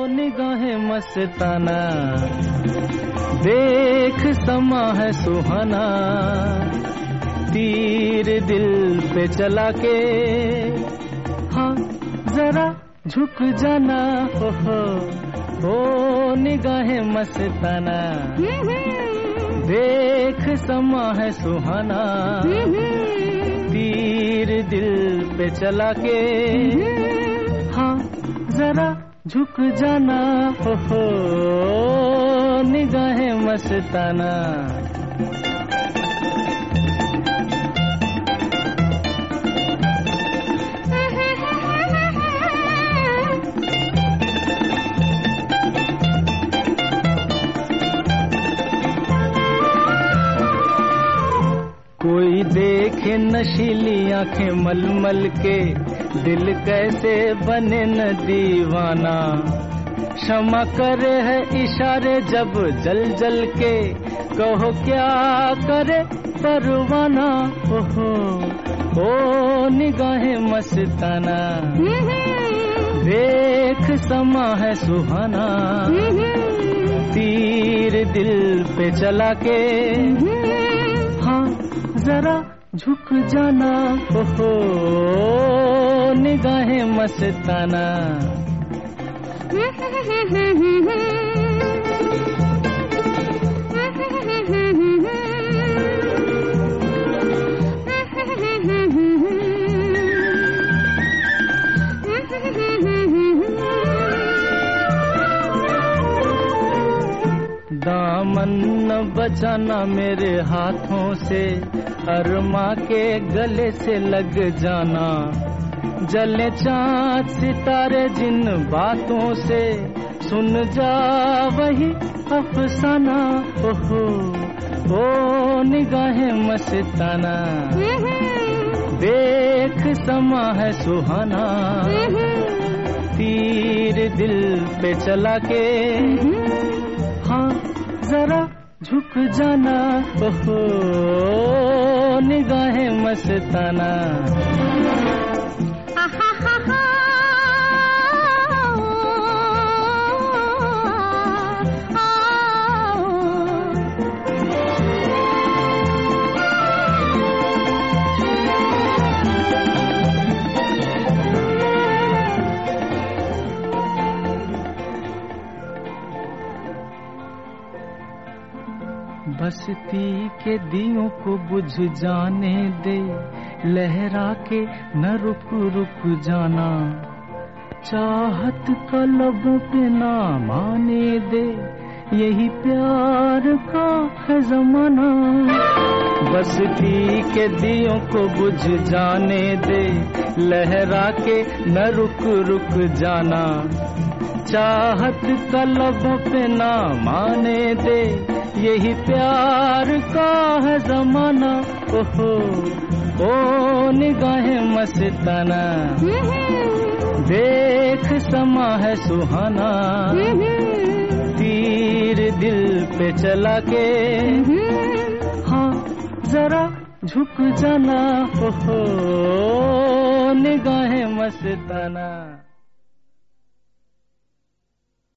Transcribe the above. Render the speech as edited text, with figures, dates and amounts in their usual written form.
निगाहें मस्ताना, देख समा है सुहाना, तीर दिल पे चला के, हाँ जरा झुक जाना, हो निगाहें मस्ताना, देख समा है सुहाना, तीर दिल पे चला के, हाँ जरा झुक जाना, हो निगाहें मस्ताना। कोई देखे नशीली आंखें मलमल के, दिल कैसे बने न दीवाना, क्षमा करे है इशारे जब जल जल के, कहो क्या करे परवाना, ओहो ओ निगाहें मस्ताना, देख समा है सुहाना, तीर दिल पे चला के, हाँ जरा झुक जाना, हो निगाहें मस्ताना। दामन न बचाना मेरे हाथों से, अरमा के गले से लग जाना, जले चाँद सितारे जिन बातों से, सुन जा वही अफसाना, ओहो ओ निगाहें मस्ताना, देख समा है सुहाना, तीर दिल पे चला के, हाँ जरा झुक जाना, ओहो निगाहें मस्ताना। बस्ती के दियों को बुझ जाने दे, लहरा के न रुक रुक जाना, चाहत का लबों पे ना माने दे, यही प्यार का है जमाना। बस्ती के दियों को बुझ जाने दे, लहरा के न रुक रुक जाना, चाहत का लबों पे ना माने दे, यही प्यार का है जमाना, ओहो ओ निगाहें मस्ताना, देख समा है सुहाना, तीर दिल पे चला के, हाँ जरा झुक जाना, ओहो निगाहें मस्ताना।